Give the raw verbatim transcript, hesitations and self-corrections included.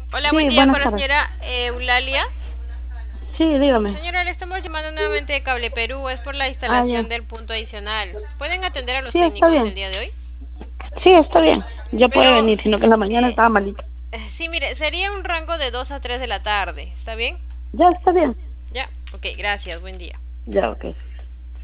Hola, buen Sí, día buenas con la tardes. señora eh, Eulalia. Sí, dígame. Señora, le estamos llamando nuevamente de Cable Perú, es por la Ah, instalación ya. del punto adicional. ¿Pueden atender a los Sí, está técnicos bien. el día de hoy? Sí, está bien. Ya puede Pero, venir, sino que en la mañana eh, estaba malito. sí, mire, sería un rango de dos a tres de la tarde, ¿está bien? Ya está bien. Ya, ok, gracias, buen día. Ya, ok.